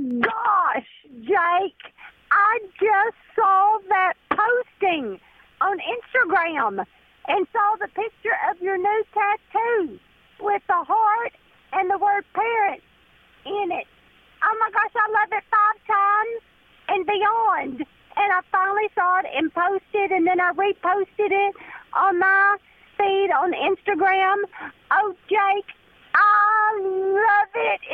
gosh, Jake, I just saw that posting on Instagram and saw the picture of your new tattoo with the heart and the word parent in it. Oh my gosh, I love it 5 times and beyond. And I finally saw it and posted, and then I reposted it on my feed on Instagram. Oh, Jake, I love it.